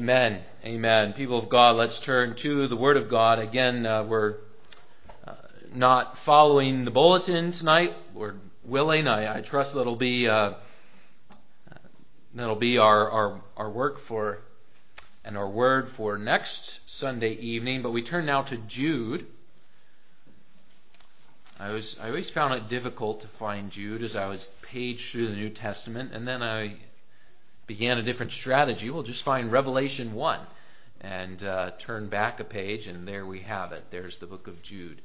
Amen. Amen. People of God, let's turn to the Word of God. Again, we're not following the bulletin tonight. We're willing. I trust that'll be our work for and our word for next Sunday evening. But we turn now to Jude. I always found it difficult to find Jude as I was paged through the New Testament, and then I began a different strategy. We'll just find Revelation 1 and turn back a page, and there we have it. There's the book of Jude.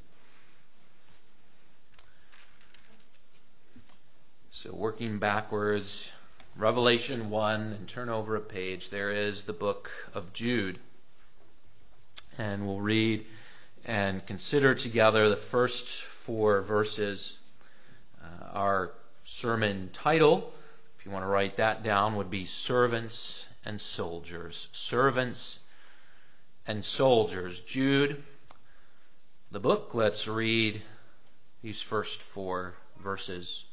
So working backwards, Revelation 1, and turn over a page. There is the book of Jude. And we'll read and consider together the first 4 verses. Our sermon title, if you want to write that down, would be Servants and Soldiers. Servants and Soldiers. Jude, the book. Let's read these first 4 verses.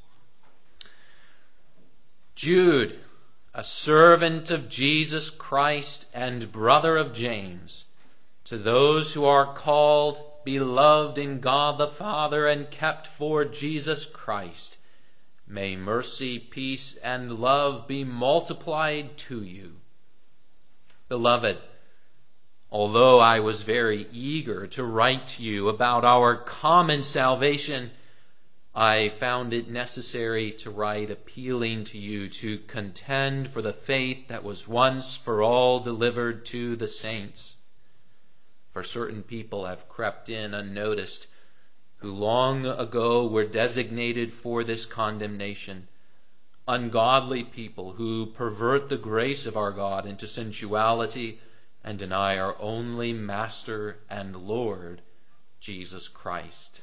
Jude, a servant of Jesus Christ and brother of James, to those who are called, beloved in God the Father, and kept for Jesus Christ, may mercy, peace, and love be multiplied to you. Beloved, although I was very eager to write to you about our common salvation, I found it necessary to write appealing to you to contend for the faith that was once for all delivered to the saints. For certain people have crept in unnoticed, who long ago were designated for this condemnation, ungodly people who pervert the grace of our God into sensuality and deny our only Master and Lord, Jesus Christ.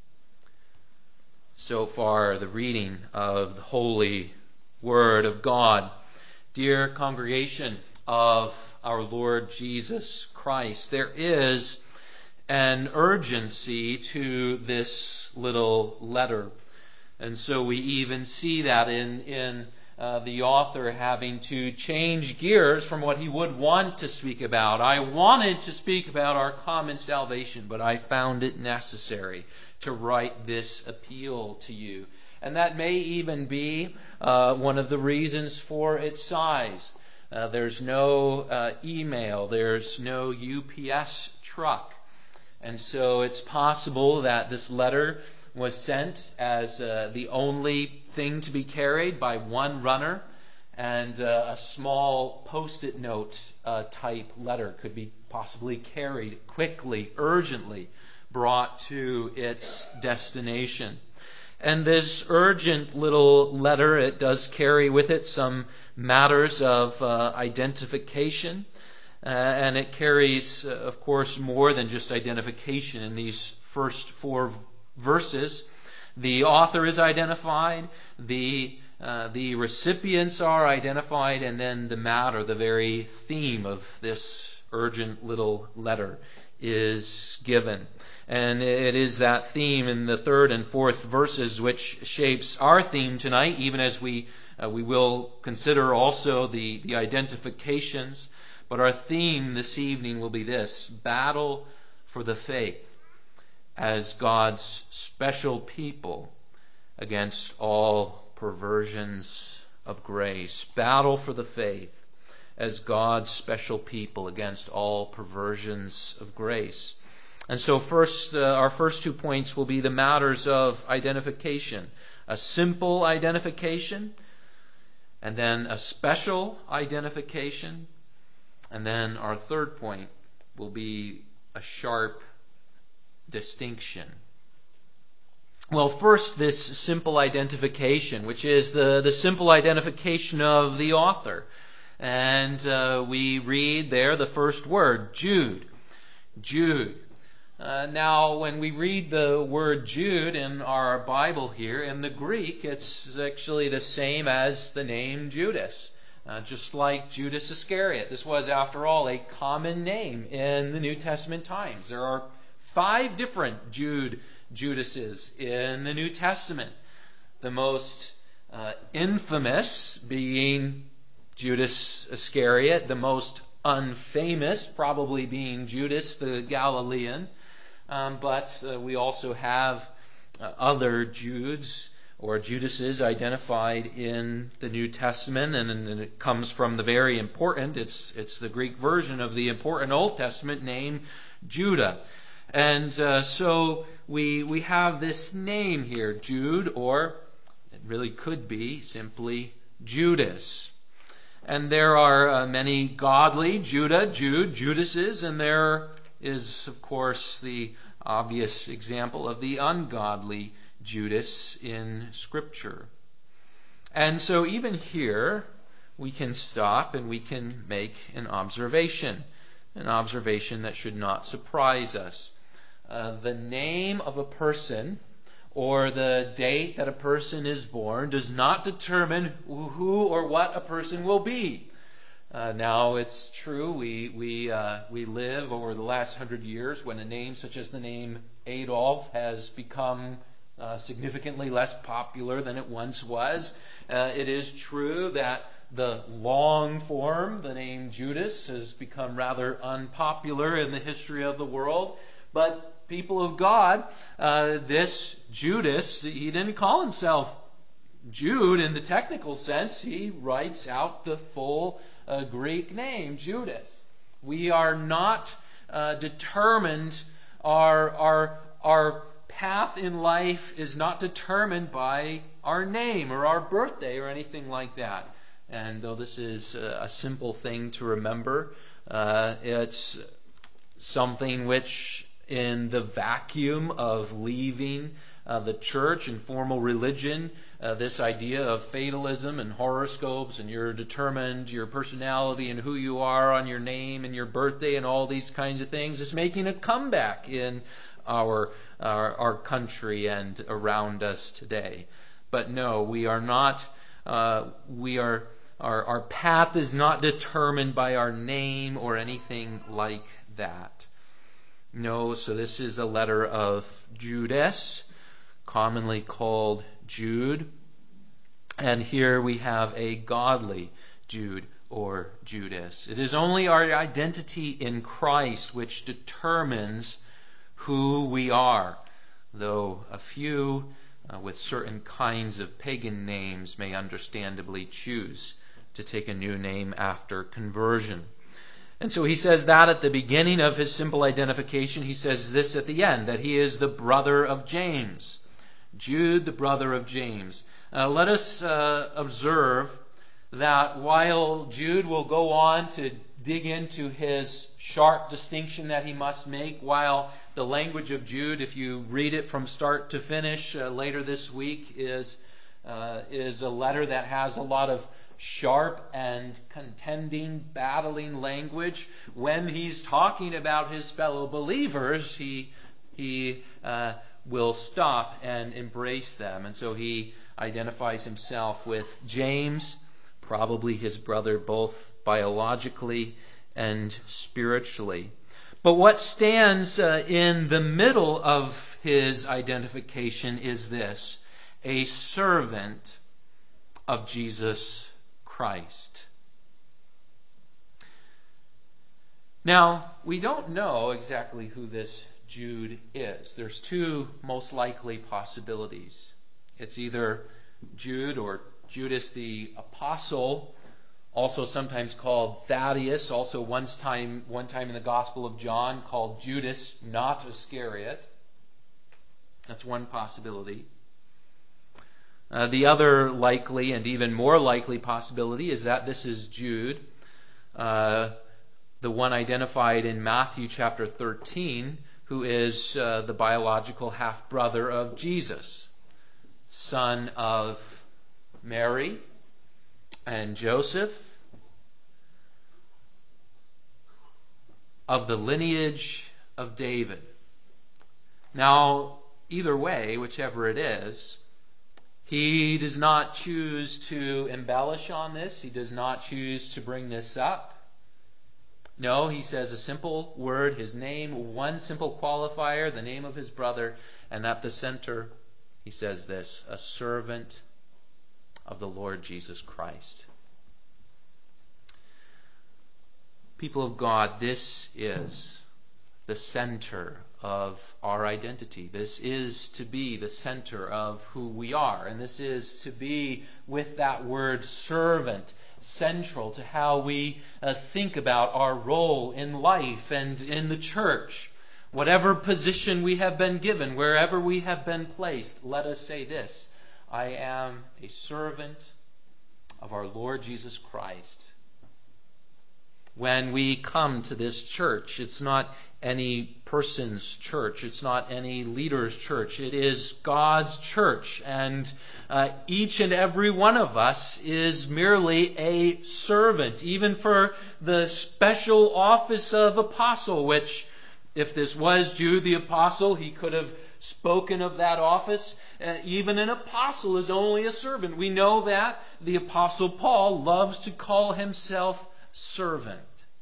So far, the reading of the holy Word of God. Dear congregation of our Lord Jesus Christ, there is an urgency to this little letter. And so we even see that in the author having to change gears from what he would want to speak about. I wanted to speak about our common salvation, but I found it necessary to write this appeal to you. And that may even be one of the reasons for its size. There's no email, there's no UPS truck. And so it's possible that this letter was sent as the only thing to be carried by one runner, and a small post-it note type letter could be possibly carried quickly, urgently, brought to its destination. And this urgent little letter, it does carry with it some matters of identification. And it carries, of course, more than just identification. In these first 4 verses, the author is identified, the recipients are identified, and then the matter, the very theme of this urgent little letter is given. And it is that theme in the 3rd and 4th verses which shapes our theme tonight, even as we will consider also the identifications. But our theme this evening will be this: battle for the faith as God's special people against all perversions of grace. Battle for the faith as God's special people against all perversions of grace. And so first, our first 2 points will be the matters of identification. A simple identification, and then a special identification. And then our third point will be a sharp distinction. Well, first, this simple identification, which is the simple identification of the author. And we read there the first word, Jude. Jude. Now, when we read the word Jude in our Bible here, in the Greek, it's actually the same as the name Judas. Just like Judas Iscariot. This was, after all, a common name in the New Testament times. There are 5 different Judases in the New Testament. The most infamous being Judas Iscariot, the most unfamous, probably being Judas the Galilean. But we also have other Judes or Judases identified in the New Testament, and it comes from the very important, it's the Greek version of the important Old Testament name Judah. And so we have this name here, Jude, or it really could be simply Judas. And there are many godly Judases, and there is, of course, the obvious example of the ungodly Judas in Scripture. And so even here, we can stop and we can make an observation that should not surprise us. The name of a person or the date that a person is born does not determine who or what a person will be. Now it's true we live over the last 100 years when a name such as the name Adolf has become significantly less popular than it once was. It is true that the long form, the name Judas, has become rather unpopular in the history of the world. But people of God, this Judas, he didn't call himself Jude in the technical sense. He writes out the full Greek name, Judas. We are not determined, our path in life is not determined by our name or our birthday or anything like that. And though this is a simple thing to remember, it's something which in the vacuum of leaving the church and formal religion, this idea of fatalism and horoscopes and you're determined, your personality and who you are on your name and your birthday and all these kinds of things is making a comeback in our country and around us today. But no, we are not. Our path is not determined by our name or anything like that. No, so this is a letter of Judas, commonly called Jude. And here we have a godly Jude or Judas. It is only our identity in Christ which determines who we are, though a few with certain kinds of pagan names may understandably choose to take a new name after conversion. And so he says that at the beginning of his simple identification. He says this at the end, that he is the brother of James. Jude, the brother of James. Let us observe that while Jude will go on to dig into his sharp distinction that he must make, while the language of Jude, if you read it from start to finish later this week, is a letter that has a lot of sharp and contending, battling language. When he's talking about his fellow believers, he will stop and embrace them. And so he identifies himself with James, probably his brother both biologically and spiritually. But what stands in the middle of his identification is this: a servant of Jesus Christ. Now, we don't know exactly who this Jude is. There's two most likely possibilities. It's either Jude or Judas the Apostle, also sometimes called Thaddeus, also one time in the Gospel of John called Judas, not Iscariot. That's one possibility. The other likely and even more likely possibility is that this is Jude, the one identified in Matthew chapter 13, who is the biological half-brother of Jesus, son of Mary and Joseph, of the lineage of David. Now, either way, whichever it is, he does not choose to embellish on this. He does not choose to bring this up. No, he says a simple word, his name, one simple qualifier, the name of his brother, and at the center he says this: a servant of the Lord Jesus Christ. People of God, this is the center of our identity. This is to be the center of who we are. And this is to be, with that word servant, central to how we think about our role in life and in the church. Whatever position we have been given, wherever we have been placed, let us say this: I am a servant of our Lord Jesus Christ. When we come to this church, it's not any person's church. It's not any leader's church. It is God's church. And each and every one of us is merely a servant, even for the special office of apostle, which, if this was Jude the apostle, he could have spoken of that office. Even an apostle is only a servant. We know that. The apostle Paul loves to call himself servant.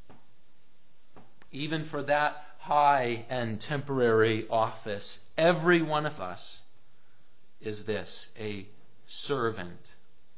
Even for that high and temporary office, every one of us is this, a servant.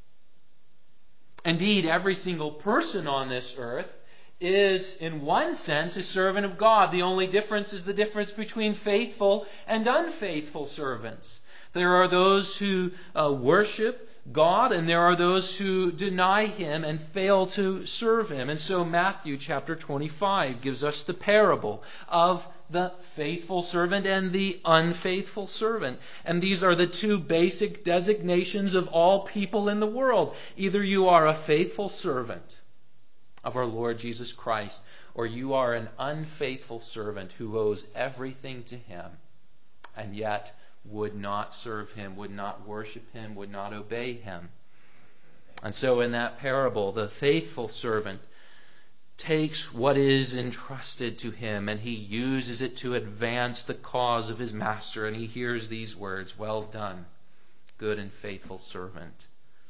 Indeed, every single person on this earth is, in one sense, a servant of God. The only difference is the difference between faithful and unfaithful servants. There are those who worship God, and there are those who deny Him and fail to serve Him. And so Matthew chapter 25 gives us the parable of the faithful servant and the unfaithful servant. And these are the two basic designations of all people in the world. Either you are a faithful servant of our Lord Jesus Christ, or you are an unfaithful servant who owes everything to Him and yet would not serve Him, would not worship Him, would not obey Him. And so in that parable, the faithful servant takes what is entrusted to him and he uses it to advance the cause of his master. And he hears these words, "Well done, good and faithful servant."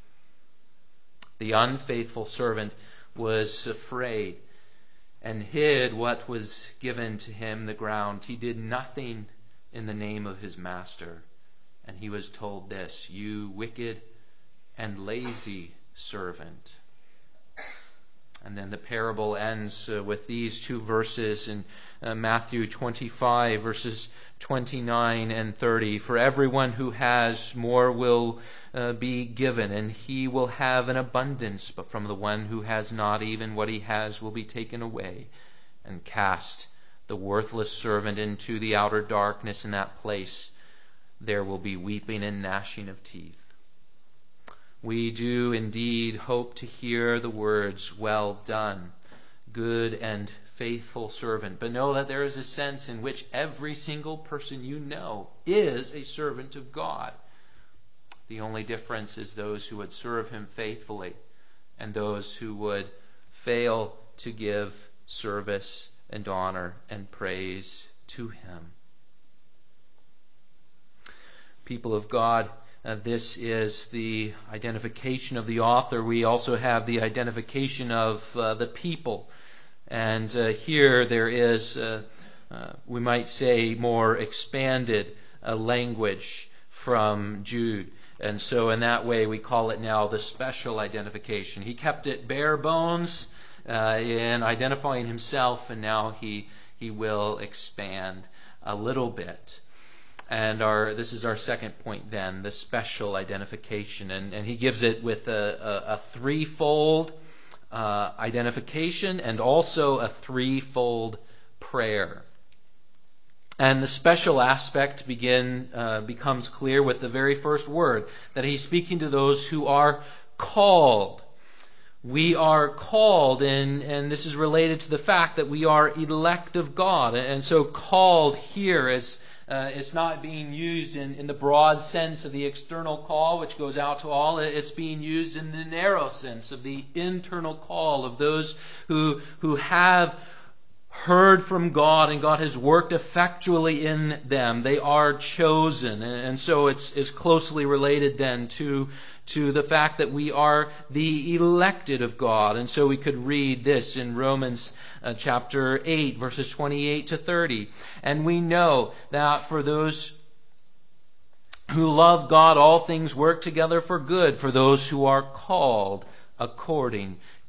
The unfaithful servant was afraid and hid what was given to him the ground. He did nothing in the name of his master. And he was told this, "You wicked and lazy servant." And then the parable ends with these two verses in Matthew 25, verses 29 and 30. "For everyone who has, more will be given, and he will have an abundance. But from the one who has not, even what he has will be taken away. And cast the worthless servant into the outer darkness. In that place there will be weeping and gnashing of teeth." We do indeed hope to hear the words, "Well done, good and faithful servant." But know that there is a sense in which every single person you know is a servant of God. The only difference is those who would serve Him faithfully and those who would fail to give service and honor and praise to Him. People of God, this is the identification of the author. We also have the identification of the people. And here there is, we might say, more expanded language from Jude. And so in that way we call it now the special identification. He kept it bare bones in identifying himself, and now he will expand a little bit. And this is our second point then, the special identification. And he gives it with a threefold identification and also a threefold prayer. And the special aspect becomes clear with the very first word, that he's speaking to those who are called. We are called, and this is related to the fact that we are elect of God. And so called here is it's not being used in the broad sense of the external call, which goes out to all. It's being used in the narrow sense of the internal call of those who have heard from God, and God has worked effectually in them. They are chosen. And so it's closely related then to the fact that we are the elected of God. And so we could read this in Romans chapter 8, verses 28 to 30. "And we know that for those who love God, all things work together for good, for those who are called according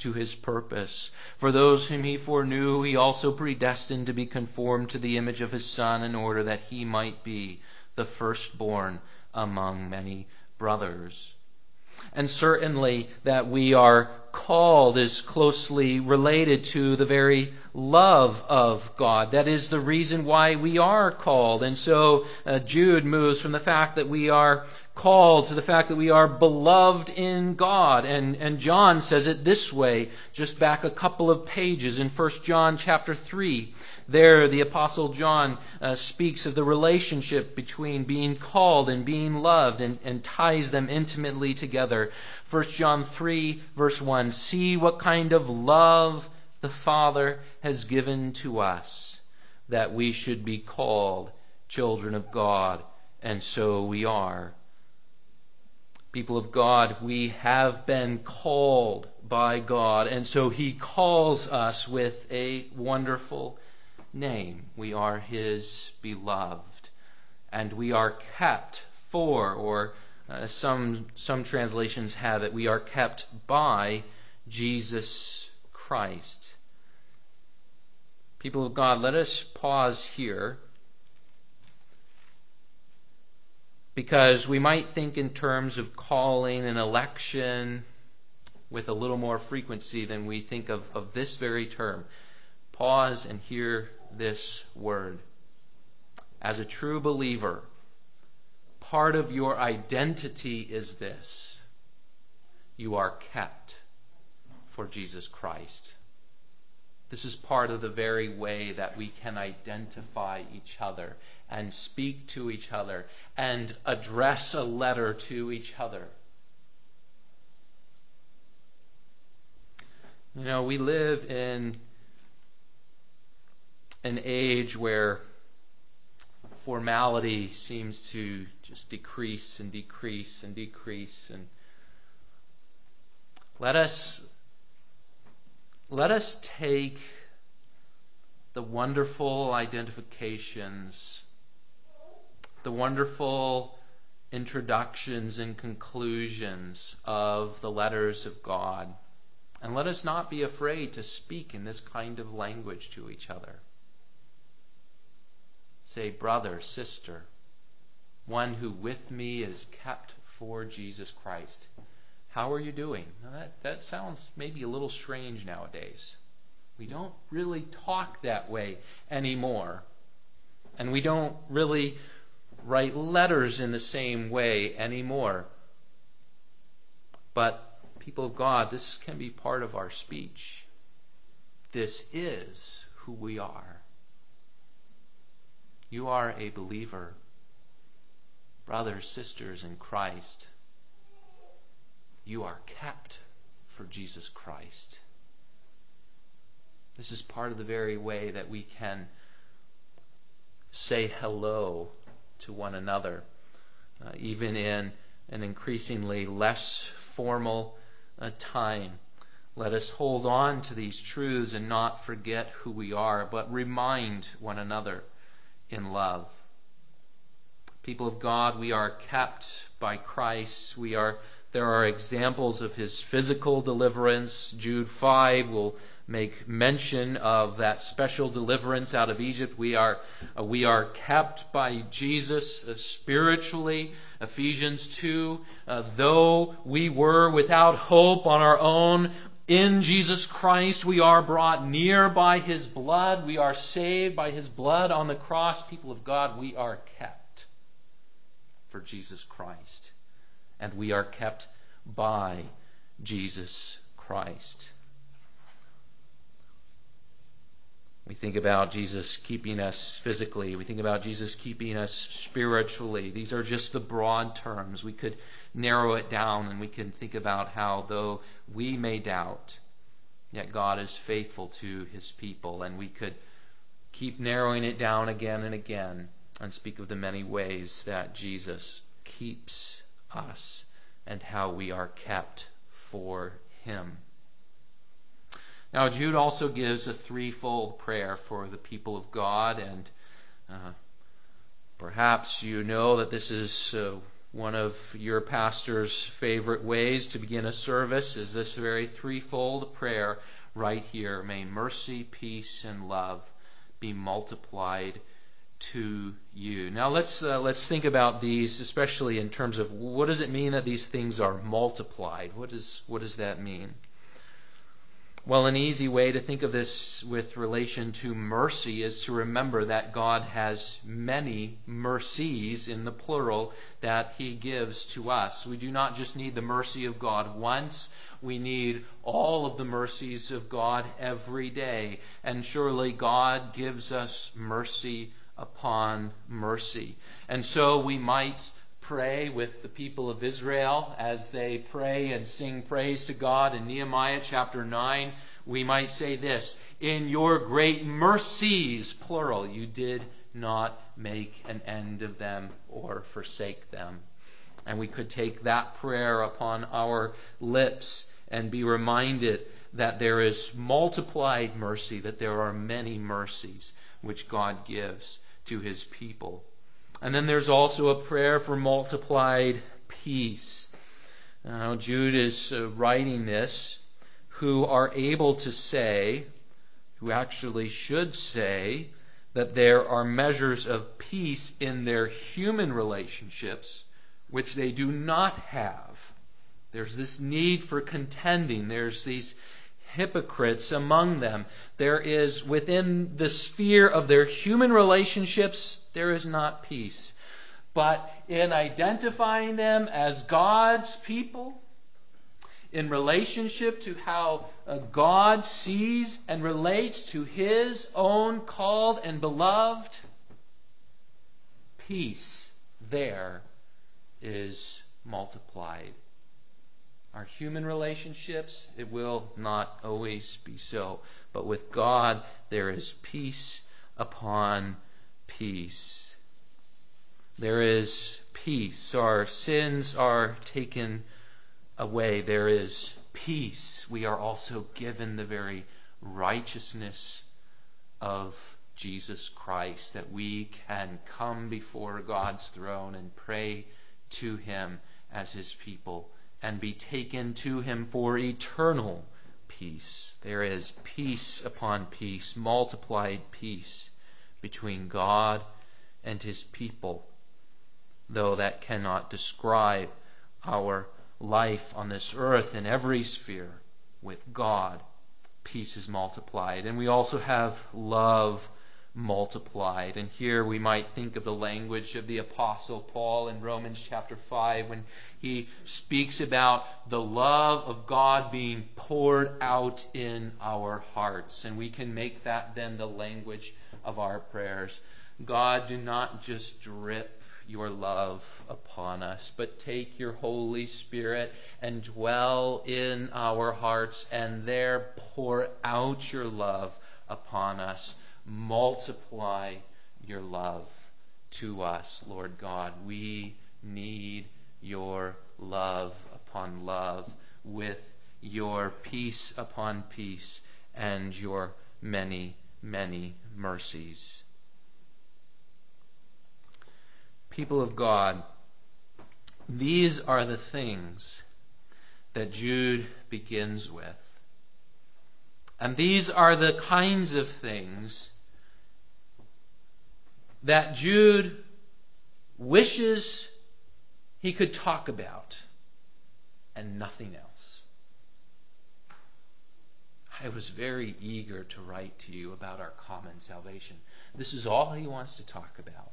to his purpose. For those whom he foreknew, he also predestined to be conformed to the image of his Son, in order that he might be the firstborn among many brothers. And certainly that we are called is closely related to the very love of God. That is the reason why we are called. And so Jude moves from the fact that we are called to the fact that we are beloved in God. And John says it this way, just back a couple of pages in 1 John chapter 3. There, the Apostle John speaks of the relationship between being called and being loved and ties them intimately together. 1 John 3, verse 1, "See what kind of love the Father has given to us, that we should be called children of God, and so we are." People of God, we have been called by God, and so He calls us with a wonderful name. We are His beloved, and we are kept for, or some translations have it, we are kept by Jesus Christ. People of God, let us pause here, because we might think in terms of calling and election with a little more frequency than we think of this very term. Pause and hear this word. As a true believer, part of your identity is this: you are kept for Jesus Christ. This is part of the very way that we can identify each other and speak to each other and address a letter to each other. You know, we live in an age where formality seems to just decrease and decrease and decrease. And let us take the wonderful identifications, the wonderful introductions and conclusions of the letters of God, and let us not be afraid to speak in this kind of language to each other. Say, brother, sister, one who with me is kept for Jesus Christ. How are you doing? Now that sounds maybe a little strange nowadays. We don't really talk that way anymore. And we don't really write letters in the same way anymore. But people of God, this can be part of our speech. This is who we are. You are a believer, brothers, sisters in Christ. You are kept for Jesus Christ. This is part of the very way that we can say hello to one another, even in an increasingly less formal time. Let us hold on to these truths and not forget who we are, but remind one another in love. People of God, we are kept by Christ. There are examples of His physical deliverance. Jude 5 will make mention of that special deliverance out of Egypt. We are kept by Jesus spiritually. Ephesians 2, though we were without hope on our own, in Jesus Christ we are brought near by His blood. We are saved by His blood on the cross. People of God, we are kept for Jesus Christ. And we are kept by Jesus Christ. We think about Jesus keeping us physically. We think about Jesus keeping us spiritually. These are just the broad terms. We could narrow it down and we can think about how, though we may doubt, yet God is faithful to His people. And we could keep narrowing it down again and again and speak of the many ways that Jesus keeps us and how we are kept for Him. Now, Jude also gives a threefold prayer for the people of God, and perhaps you know that this is One of your pastor's favorite ways to begin a service is this very threefold prayer right here. May mercy, peace, and love be multiplied to you. Now let's think about these, especially in terms of what does it mean that these things are multiplied? What does that mean? Well, an easy way to think of this with relation to mercy is to remember that God has many mercies in the plural that He gives to us. We do not just need the mercy of God once. We need all of the mercies of God every day. And surely God gives us mercy upon mercy. And so we might pray with the people of Israel as they pray and sing praise to God in Nehemiah chapter 9. We might say this: in your great mercies, plural, you did not make an end of them or forsake them. And we could take that prayer upon our lips and be reminded that there is multiplied mercy, that there are many mercies which God gives to His people. And then there's also a prayer for multiplied peace. Now, Jude is writing this, who are able to say, who actually should say, that there are measures of peace in their human relationships which they do not have. There's this need for contending. There's these hypocrites among them. There is, within the sphere of their human relationships, there is not peace. But in identifying them as God's people, in relationship to how God sees and relates to His own called and beloved, peace there is multiplied. Our human relationships, it will not always be so. But with God, there is peace upon peace. There is peace. Our sins are taken away. There is peace. We are also given the very righteousness of Jesus Christ, that we can come before God's throne and pray to Him as His people and be taken to Him for eternal peace. There is peace upon peace, multiplied peace between God and His people, though that cannot describe our life on this earth in every sphere. With God, peace is multiplied. And we also have love multiplied. And here we might think of the language of the Apostle Paul in Romans chapter 5 when he speaks about the love of God being poured out in our hearts. And we can make that then the language of our prayers. God, do not just drip your love upon us, but take your Holy Spirit and dwell in our hearts and there pour out your love upon us. Multiply your love to us, Lord God. We need your love upon love, with your peace upon peace and your many, many mercies. People of God, these are the things that Jude begins with. And these are the kinds of things that Jude wishes he could talk about and nothing else. I was very eager to write to you about our common salvation. This is all he wants to talk about.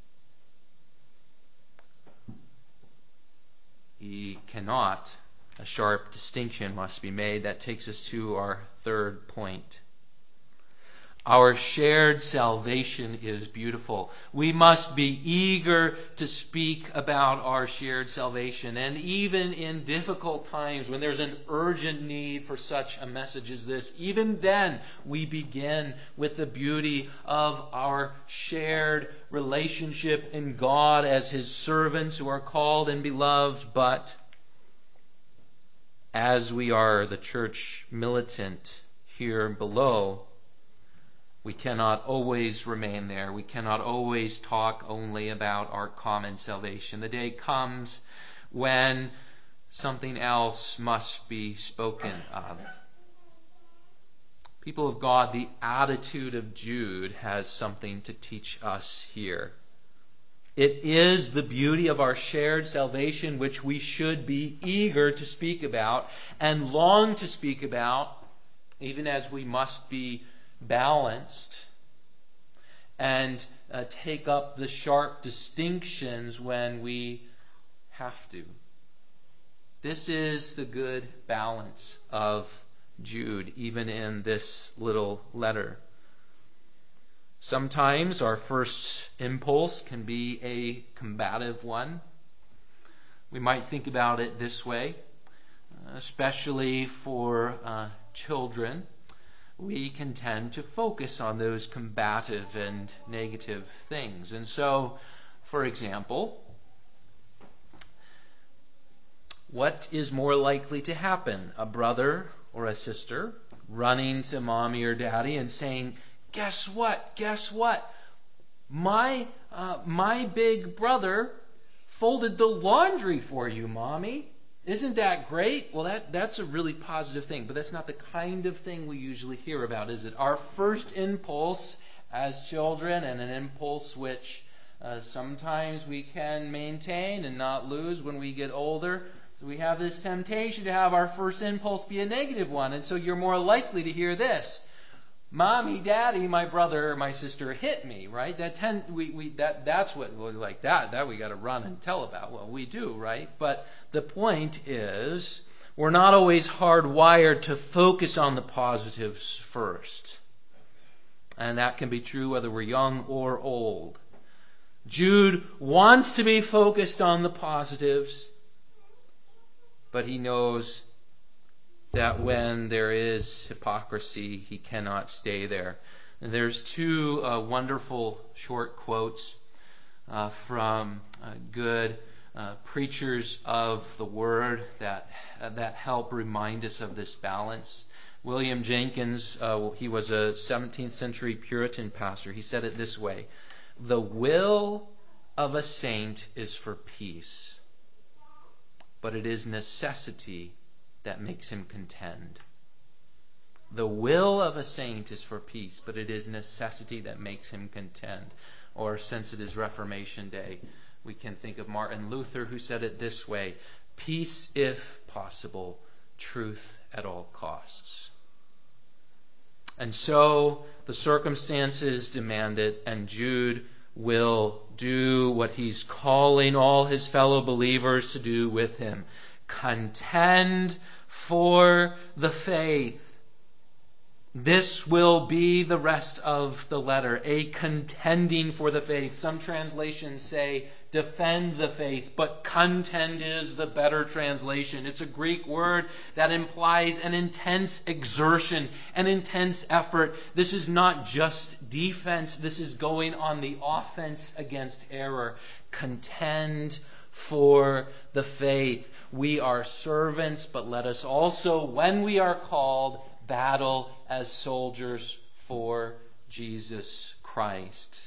He cannot. A sharp distinction must be made. That takes us to our third point. Our shared salvation is beautiful. We must be eager to speak about our shared salvation. And even in difficult times, when there's an urgent need for such a message as this, even then we begin with the beauty of our shared relationship in God as His servants who are called and beloved. But as we are the church militant here below, We cannot always remain there. We cannot always talk only about our common salvation. The day comes when something else must be spoken of. People of God, the attitude of Jude has something to teach us here. It is the beauty of our shared salvation which we should be eager to speak about and long to speak about, even as we must be balanced and take up the sharp distinctions when we have to. This is the good balance of Jude, even in this little letter. Sometimes our first impulse can be a combative one. We might think about it this way, especially for children. We can tend to focus on those combative and negative things. And so, for example, what is more likely to happen? A brother or a sister running to mommy or daddy and saying, "Guess what? Guess what? My big brother folded the laundry for you, Mommy. Isn't that great?" Well, that's a really positive thing, but that's not the kind of thing we usually hear about, is it? Our first impulse as children, and an impulse which sometimes we can maintain and not lose when we get older. So we have this temptation to have our first impulse be a negative one, and so you're more likely to hear this: "Mommy, Daddy, my brother or my sister hit me," right? That's what we're like, that we got to run and tell about. Well, we do, right? But the point is, we're not always hardwired to focus on the positives first. And that can be true whether we're young or old. Jude wants to be focused on the positives, but he knows that when there is hypocrisy, he cannot stay there. And there's two wonderful short quotes from good preachers of the Word that help remind us of this balance. William Jenkins, he was a 17th century Puritan pastor. He said it this way: "The will of a saint is for peace, but it is necessity that makes him contend." The will of a saint is for peace, but it is necessity that makes him contend. Or since it is Reformation Day, we can think of Martin Luther, who said it this way: "Peace if possible, truth at all costs." And so the circumstances demand it, and Jude will do what he's calling all his fellow believers to do with him: contend for the faith. This will be the rest of the letter, a contending for the faith. Some translations say defend the faith, but contend is the better translation. It's a Greek word that implies an intense exertion, an intense effort. This is not just defense. This is going on the offense against error. Contend for the faith. We are servants, but let us also, when we are called, battle as soldiers for Jesus Christ.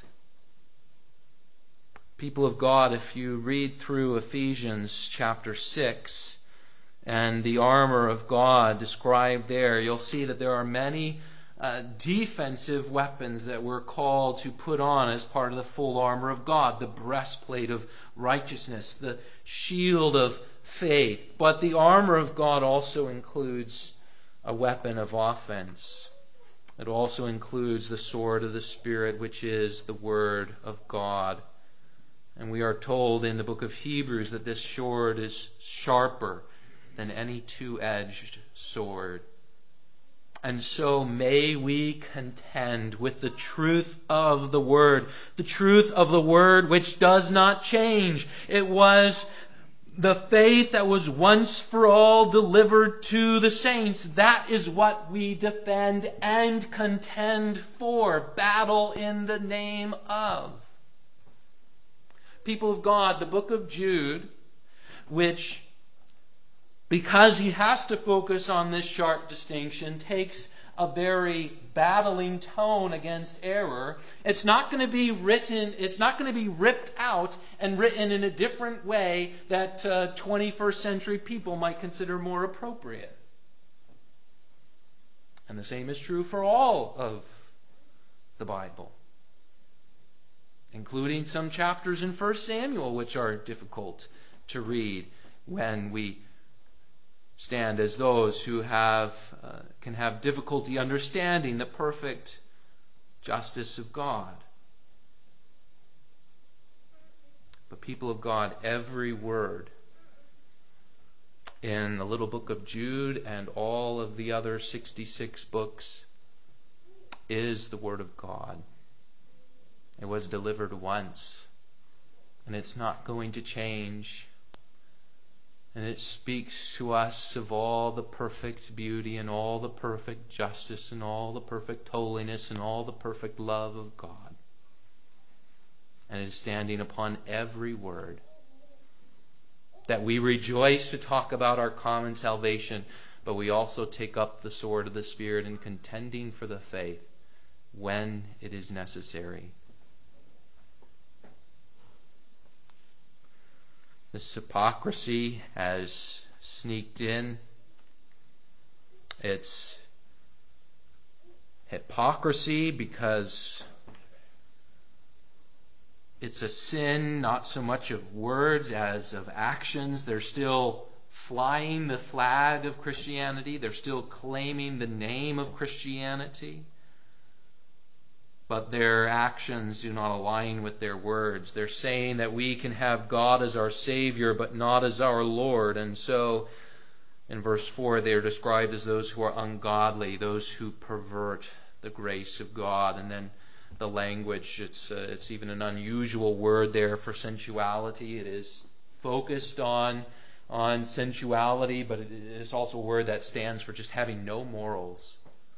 People of God, if you read through Ephesians chapter 6 and the armor of God described there, you'll see that there are many defensive weapons that we're called to put on as part of the full armor of God. The breastplate of righteousness, the shield of faith. But the armor of God also includes a weapon of offense. It also includes the sword of the Spirit, which is the Word of God. And we are told in the book of Hebrews that this sword is sharper than any two-edged sword. And so may we contend with the truth of the Word. The truth of the Word which does not change. It was the faith that was once for all delivered to the saints. That is what we defend and contend for. Battle in the name of. People of God, the book of Jude, which, because he has to focus on this sharp distinction, takes a very battling tone against error. It's not going to be ripped out and written in a different way that 21st century people might consider more appropriate. And the same is true for all of the Bible, including some chapters in 1 Samuel which are difficult to read when we stand as those who can have difficulty understanding the perfect justice of God. But people of God, every word in the little book of Jude and all of the other 66 books is the Word of God. It was delivered once, and it's not going to change. And it speaks to us of all the perfect beauty and all the perfect justice and all the perfect holiness and all the perfect love of God. And it is standing upon every word that we rejoice to talk about our common salvation, but we also take up the sword of the Spirit in contending for the faith when it is necessary. This hypocrisy has sneaked in. It's hypocrisy because it's a sin not so much of words as of actions. They're still flying the flag of Christianity. They're still claiming the name of Christianity. But their actions do not align with their words. They're saying that we can have God as our Savior, but not as our Lord. And so, in verse 4, they are described as those who are ungodly, those who pervert the grace of God. And then the language, it's even an unusual word there for sensuality. It is focused on sensuality, but it is also a word that stands for just having no morals.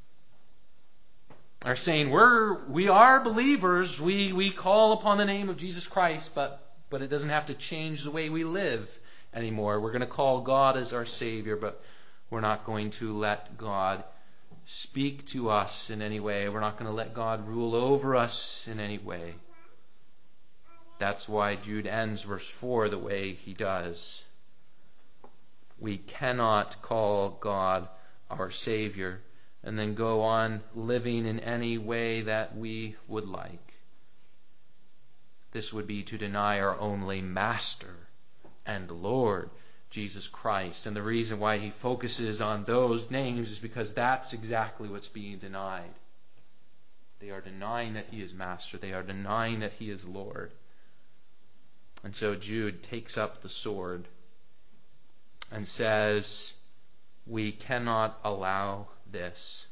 Are saying we are believers, we call upon the name of Jesus Christ, but it doesn't have to change the way we live anymore. We're going to call God as our Savior, but we're not going to let God speak to us in any way. We're not going to let God rule over us in any way. That's why Jude ends verse 4 the way he does. We cannot call God our Savior and then go on living in any way that we would like. This would be to deny our only Master and Lord, Jesus Christ. And the reason why he focuses on those names is because that's exactly what's being denied. They are denying that he is Master. They are denying that he is Lord. And so Jude takes up the sword and says, we cannot allow this.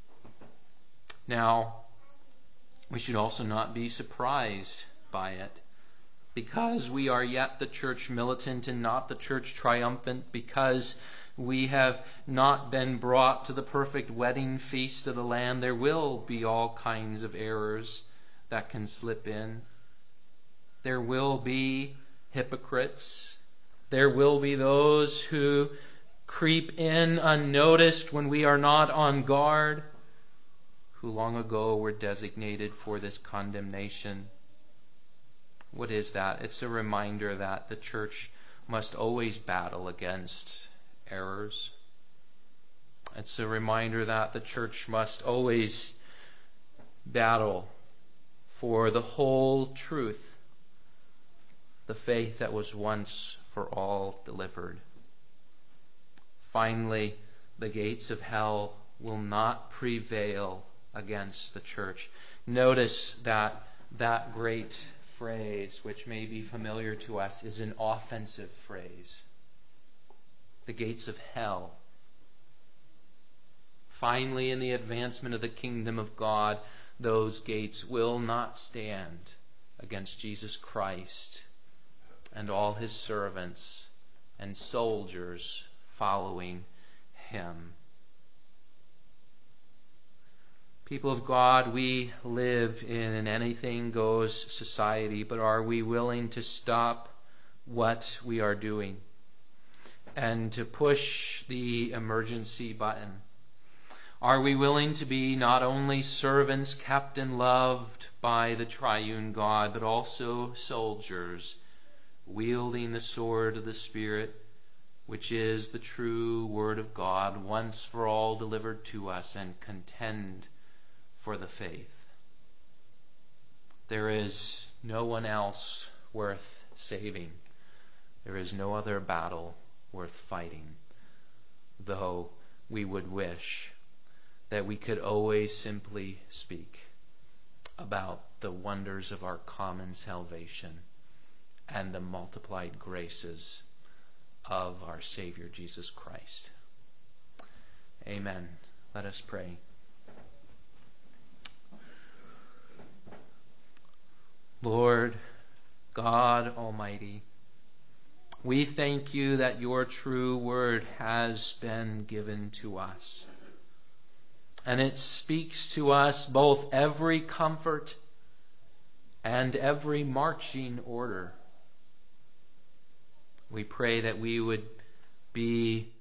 Now, we should also not be surprised by it, because we are yet the church militant and not the church triumphant, because we have not been brought to the perfect wedding feast of the Lamb. There will be all kinds of errors that can slip in. There will be hypocrites. There will be those who creep in unnoticed when we are not on guard, who long ago were designated for this condemnation. What is that? It's a reminder that the church must always battle against errors. It's a reminder that the church must always battle for the whole truth, the faith that was once for all delivered. Finally, the gates of hell will not prevail against the church. Notice that great phrase, which may be familiar to us, is an offensive phrase. The gates of hell. Finally, in the advancement of the kingdom of God, those gates will not stand against Jesus Christ and all his servants and soldiers following him. People of God, we live in an anything-goes society, but are we willing to stop what we are doing and to push the emergency button? Are we willing to be not only servants kept and loved by the triune God, but also soldiers, wielding the sword of the Spirit, which is the true Word of God, once for all delivered to us, and contend for the faith? There is no one else worth saving. There is no other battle worth fighting, though we would wish that we could always simply speak about the wonders of our common salvation and the multiplied graces of our Savior Jesus Christ. Amen. Let us pray. Lord God Almighty, we thank you that your true word has been given to us. And it speaks to us both every comfort and every marching order. We pray that we would be